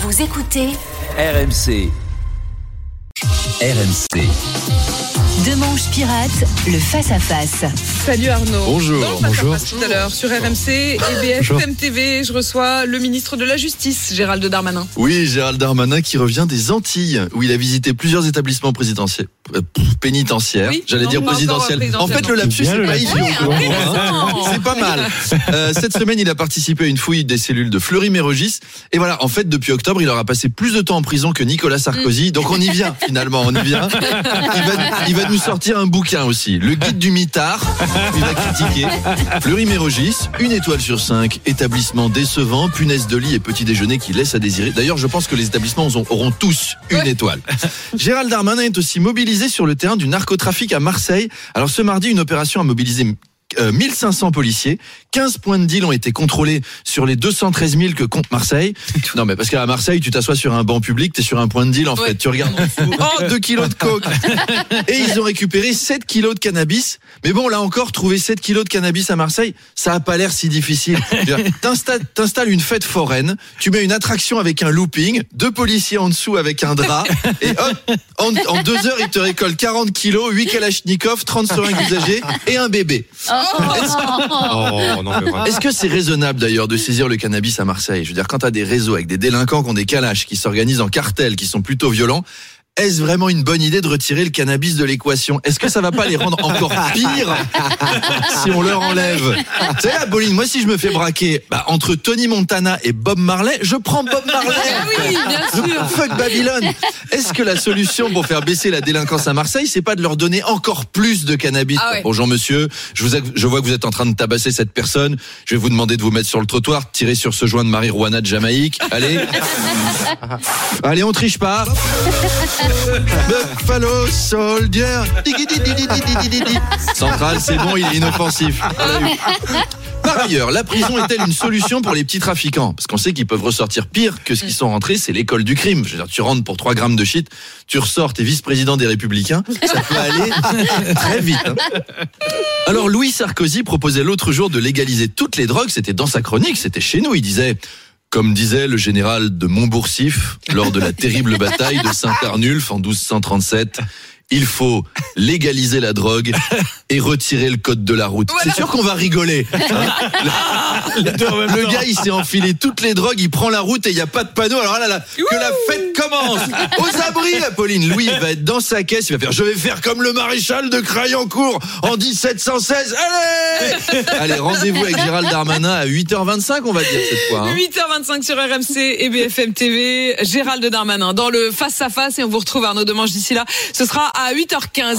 Vous écoutez RMC. Demanche Pirate, le face-à-face. Salut Arnaud. Bonjour. Dans le face-à-face tout à l'heure sur RMC et BFM TV, je reçois le ministre de la Justice, Gérald Darmanin. Oui, Gérald Darmanin qui revient des Antilles, où il a visité plusieurs établissements pénitentiaires. Oui, J'allais dire présidentiels. En fait, le lapsus, c'est pas idiot. C'est pas mal. Cette semaine, il a participé à une fouille des cellules de Fleury-Mérogis. Et voilà, en fait, depuis octobre, il aura passé plus de temps en prison que Nicolas Sarkozy. Donc on y vient, finalement, on y vient. Il va nous sortir un bouquin aussi, le guide du mitard. Il va critiquer Fleury-Mérogis, 1 étoile sur 5, établissement décevant, punaise de lit et petit déjeuner qui laisse à désirer. D'ailleurs, je pense que les établissements auront tous 1 étoile. Gérald Darmanin est aussi mobilisé sur le terrain du narcotrafic à Marseille. Alors ce mardi, une opération a mobilisé 1500 policiers, 15 points de deal ont été contrôlés sur les 213 000 que compte Marseille. Non mais parce qu'à Marseille, tu t'assois sur un banc public, t'es sur un point de deal en fait, tu regardes en dessous, 2 kilos de coke. Et ils ont récupéré 7 kilos de cannabis. Mais bon, là encore, trouver 7 kilos de cannabis à Marseille, ça a pas l'air si difficile. T'installes une fête foraine, tu mets une attraction avec un looping, 2 policiers en dessous avec un drap, et hop, en 2 heures, ils te récoltent 40 kilos, 8 kalachnikovs, 30 seringues usagées et un bébé. Est-ce que c'est raisonnable d'ailleurs de saisir le cannabis à Marseille? Je veux dire, quand t'as des réseaux avec des délinquants qui ont des calaches, qui s'organisent en cartels, qui sont plutôt violents, est-ce vraiment une bonne idée de retirer le cannabis de l'équation? Est-ce que ça va pas les rendre encore pires si on leur enlève? Tu sais, Apolline, moi si je me fais braquer entre Tony Montana et Bob Marley, je prends Bob Marley. Oui, bien sûr. Fuck Babylone. Est-ce que la solution pour faire baisser la délinquance à Marseille, c'est pas de leur donner encore plus de cannabis? Bonjour monsieur, je vois que vous êtes en train de tabasser cette personne. Je vais vous demander de vous mettre sur le trottoir, tirer sur ce joint de marijuana de Jamaïque. Allez, on triche pas. Buffalo Soldier. Central, c'est bon, il est inoffensif. Par ailleurs, la prison est-elle une solution pour les petits trafiquants? Parce qu'on sait qu'ils peuvent ressortir pire que ce qu'ils sont rentrés, c'est l'école du crime. Je veux dire, tu rentres pour 3 grammes de shit, tu ressors, t'es vice-président des Républicains, ça peut aller très vite. Alors Louis Sarkozy proposait l'autre jour de légaliser toutes les drogues, c'était dans sa chronique, c'était chez nous, il disait... Comme disait le général de Montboursif lors de la terrible bataille de Saint-Arnulf en 1237, il faut légaliser la drogue et retirer le code de la route. Voilà. C'est sûr qu'on va rigoler. Le gars, il s'est enfilé toutes les drogues, il prend la route et il n'y a pas de panneau. Alors là, que la fête commence. Aux abris, Apolline. Louis, il va être dans sa caisse, il va faire « Je vais faire comme le maréchal de Crayencourt en 1716. Allez, rendez-vous avec Gérald Darmanin à 8h25, on va dire cette fois. 8h25 sur RMC et BFM TV. Gérald Darmanin dans le face-à-face et on vous retrouve Arnaud Demanche d'ici là. Ce sera à 8h15.